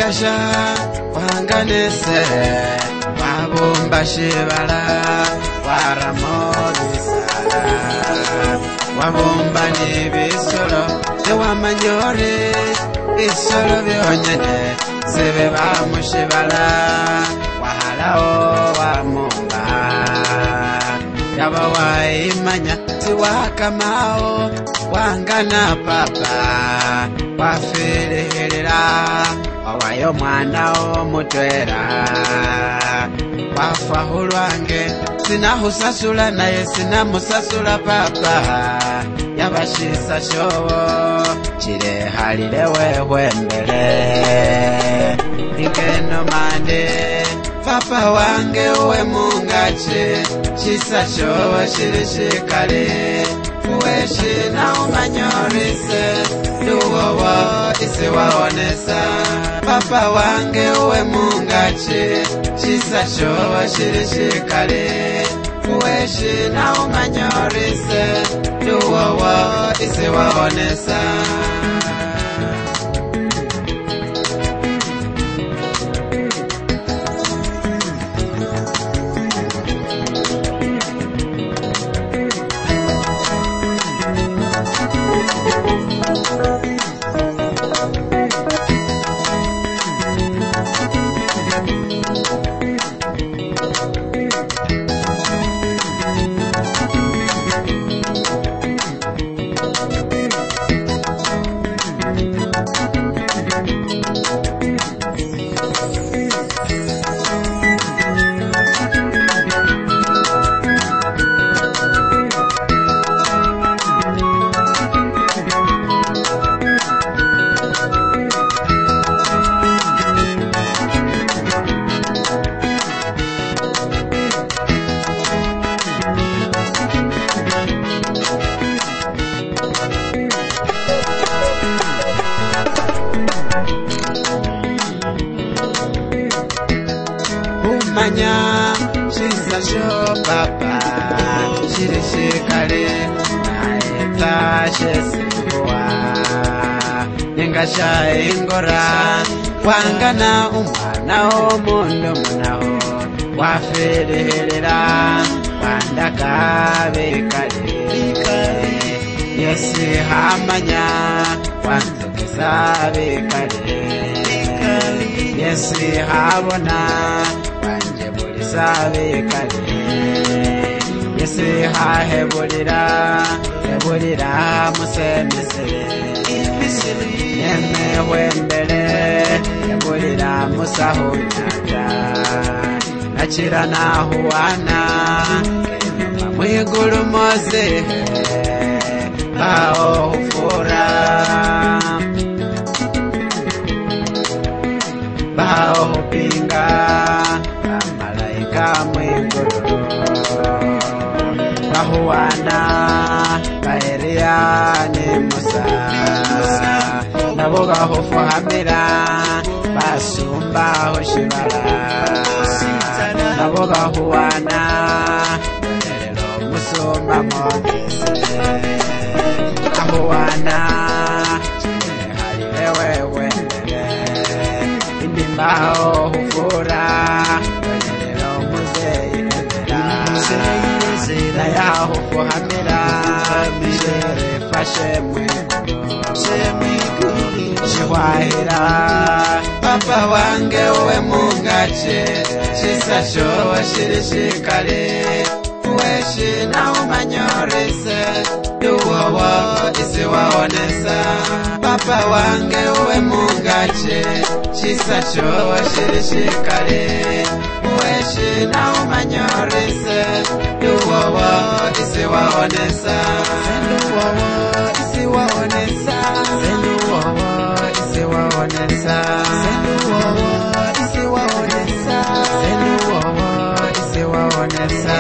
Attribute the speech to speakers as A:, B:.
A: Nigasha wanganese wabumba shibala waramobisara wabumba nibisoro ewamanyore isoro byonyene sebe bamushibala wahalao wamumba yaba waimanya siwakamao wangana papa wafirihirira wawayo mwana omutwera wafahulwange sinahusasula naye sinamusasula papa yabashisa showo chirehalile wehwembele ingeno mande papa wange uwe mungache chisa showo shirishikale uweshi na umanyorise duwowo isi waonesa papa wange uwe mungache chisa showo shirishikale uweshi na umanyorise duwowo isi waonesa Manya chisa sho papa shirishikale naeta shesiwa ningasha ingora wangana umwana omundo munaho wafirihirira wandakabekale yesi hamanya wanzokesa bekale yesi habona sabe kale yesi hahebulira hebulira musemesere yeme wembele hebulira musahonyanja nachira nahuwana mwigulu mose bao hufura bao hupinga kamwigulu bahuwana baeriane musa nabo gahofuhamira basumba hoshibala nabo gahuwana erero musumba mokese bahuwana halilewewe indimbaho hufura na yaho fuhamira mishere fashe mwigulu shiwahira papa wange uwe mungache chisa showo shirishikale uweshi na umanyorise duwowo isi waonesa papa wange uwe mungache chisa showo shirishikale uweshi na umanyorise duwowo isi waonesa duwowo isi waonesa duwowo isi waonesa duwowo isi waonesa duwowo isi waonesa